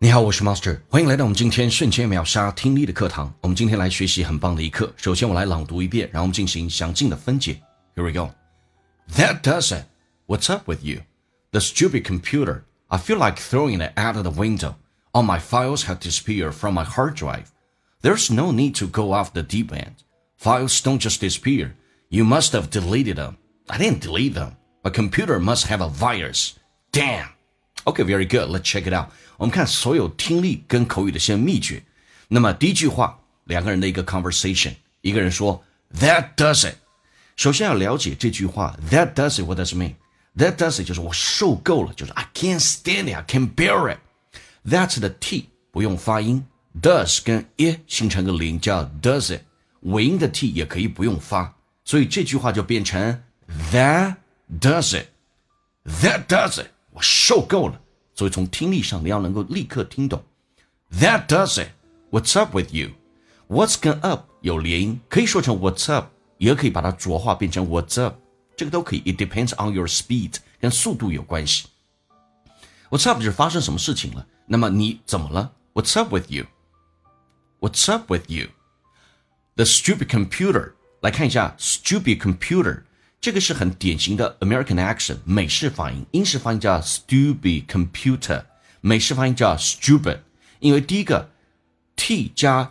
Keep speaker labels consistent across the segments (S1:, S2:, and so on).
S1: 你好，我是 Master， 欢迎来到我们今天瞬间秒杀听力的课堂。我们今天来学习很棒的一课。首先我来朗读一遍，然后我们进行详尽的分解。Here we go. That does it. What's up with you? The stupid computer. I feel like throwing it out of the window. All my files have disappeared from my hard drive. There's no need to go off the deep end. Files don't just disappear. You must have deleted them. I didn't delete them. A computer must have a virus. Damn. Okay, very good. Let's check it out. 我们看所有听力跟口语的一些秘诀。那么第一句话，两个人的一个 conversation， 一个人说 That does it。 首先要了解这句话 That does it, what does it mean? That does it 就是我受够了，就是 I can't stand it, I can't bear it。 That 的 t 不用发音， does 跟 it 形成个连叫 does it， 尾音的 t 也可以不用发，所以这句话就变成 That does it. That does it， 我受够了。所以从听力上你要能够立刻听懂 That does it. What's up with you? What's 跟 up 有连音，可以说成 What's up， 也可以把它浊化变成 What's up， 这个都可以。 It depends on your speed， 跟速度有关系。 What's up 就是发生什么事情了，那么你怎么了？ What's up with you? What's up with you? The stupid computer， 来看一下 stupid computer，这个是很典型的 American accent， 美式发音，英式发音叫 stupid computer， 美式发音叫 stupid。 因为第一个 t 加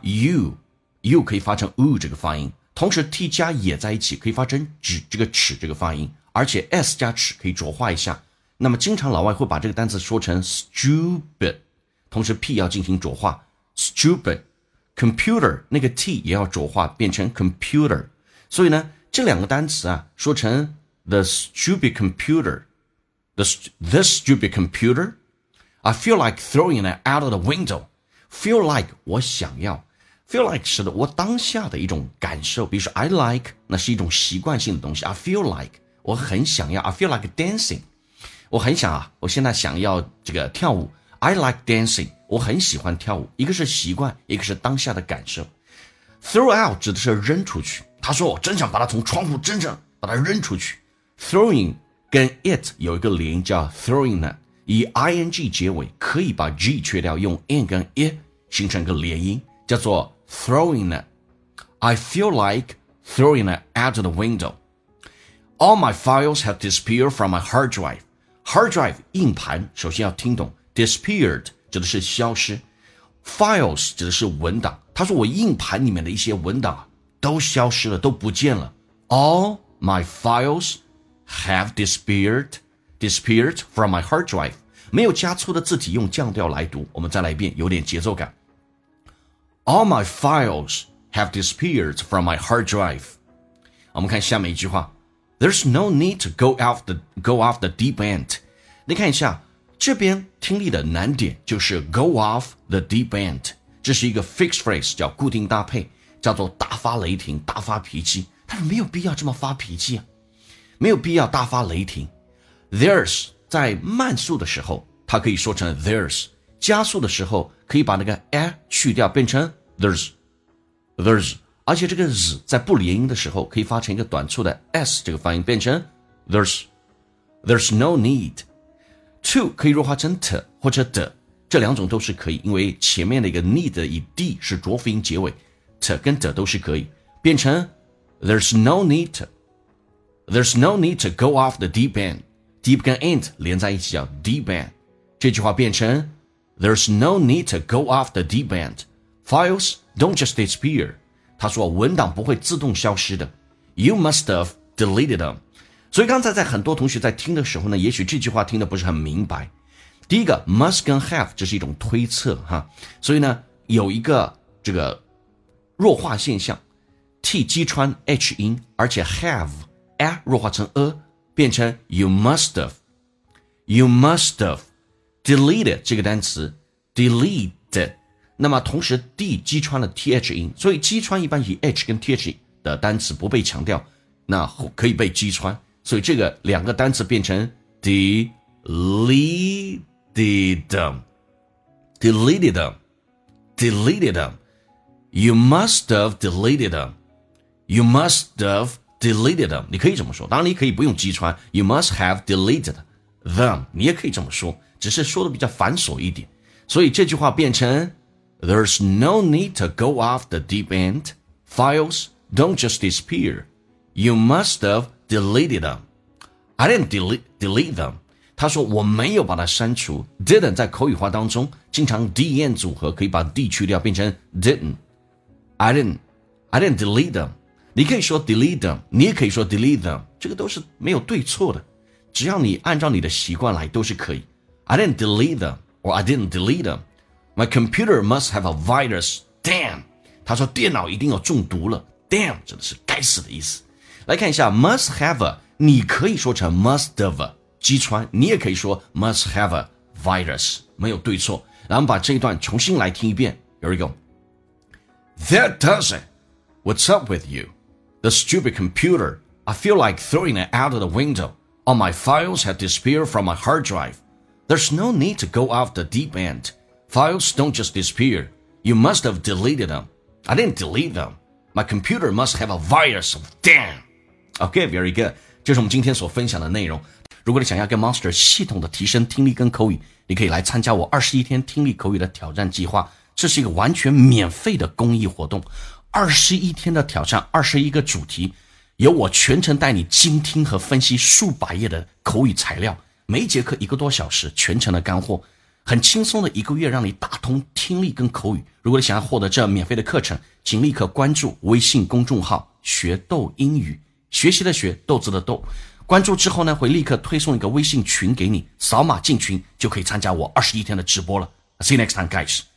S1: u 可以发成 u 这个发音，同时 t 加也在一起可以发成这个齿这个发音，而且 s 加齿可以浊化一下。那么经常老外会把这个单词说成 stupid， 同时 p 要进行浊化 stupid。 computer 那个 t 也要浊化变成 computer， 所以呢这两个单词啊，说成 the stupid computer, the stupid computer. I feel like throwing it out of the window. Feel like 我想要 feel like 是的我当下的一种感受，比如说 I like 那是一种习惯性的东西。 I feel like 我很想要 I feel like dancing 我很想啊，我现在想要这个跳舞。 I like dancing 我很喜欢跳舞，一个是习惯，一个是当下的感受。 Throw out 指的是扔出去，他说我真想把它从窗户真正把它扔出去。 Throwing 跟 it 有一个连音叫 throwing it， 以 ing 结尾，可以把 g 去掉，用 n 跟 it 形成一个连音，叫做 throwing it. I feel like throwing it out of the window. All my files have disappeared from my hard drive. Hard drive 硬盘，首先要听懂 disappeared 指的是消失， files 指的是文档。他说我硬盘里面的一些文档都消失了，都不见了。 All my files have disappeared from my hard drive。 没有加粗的字体，用降调来读。我们再来一遍，有点节奏感。 All my files have disappeared from my hard drive。 我们看下面一句话， There's no need to go off the deep end。 你看一下这边听力的难点就是 go off the deep end， 这是一个 fixed phrase， 叫固定搭配，叫做大发雷霆，大发脾气。但是没有必要这么发脾气啊，没有必要大发雷霆。 There's 在慢速的时候它可以说成 there's， 加速的时候可以把那个 a 去掉变成 there's， 而且这个 z 在不连音的时候可以发成一个短促的 s 这个发音变成 there's no need to 可以弱化成 t 或者的，这两种都是可以，因为前面的一个 need 以 d 是浊辅音结尾， t 跟的都是可以变成 there's no need to go off the deep end。 deep 跟 end 连在一起叫 deep end， 这句话变成 there's no need to go off the deep end. Files don't just disappear。 他说文档不会自动消失的， you must have deleted them。 所以刚才在很多同学在听的时候呢，也许这句话听得不是很明白。第一个 must 跟 have 这是一种推测哈，所以呢有一个这个弱化现象， t 击穿 h 音，而且 have a 弱化成 a 变成 you must have deleted 这个单词 delete， 那么同时 d 击穿了 th 音，所以击穿一般以 h 跟 th 的单词不被强调，那可以被击穿，所以这个两个单词变成 deleted them. You must have deleted them. You must have deleted them. 你可以这么说，当然你可以不用击穿 You must have deleted them， 你也可以这么说，只是说的比较繁琐一点。 所以这句话变成 There's no need to go off the deep end. Files don't just disappear. You must have deleted them. I didn't delete them. 他说我没有把它删除。 Didn't 在口语化当中经常 D-N 组合，可以把 D 去掉变成 didn't. I didn't delete them. 你可以说 delete them, 你也可以说 delete them. 这个都是没有对错的，只要你按照你的习惯来都是可以。 I didn't delete them or I didn't delete them. My computer must have a virus. Damn. 他说电脑一定有中毒了。 Damn 指的是该死的意思。来看一下 must have a, 你可以说成 must have a, 击穿，你也可以说 must have a virus, 没有对错。然后我们把这一段重新来听一遍。 Here we go. That does it. What's up with you? The stupid computer. I feel like throwing it out of the window. All my files have disappeared from my hard drive. There's no need to go off the deep end. Files don't just disappear. You must have deleted them. I didn't delete them. My computer must have a virus. Damn. Okay, very good. 这是我们今天所分享的内容。如果你想要跟 Monster 系统的提升听力跟口语，你可以来参加我21天听力口语的挑战计划。这是一个完全免费的公益活动，21天的挑战，21个主题，由我全程带你精听和分析数百页的口语材料，每一节课1个多小时，全程的干货，很轻松的1个月让你打通听力跟口语。如果你想要获得这免费的课程，请立刻关注微信公众号学豆英语，学习的学，豆子的豆。关注之后呢，会立刻推送一个微信群给你，扫码进群就可以参加我21天的直播了。See you next time, guys.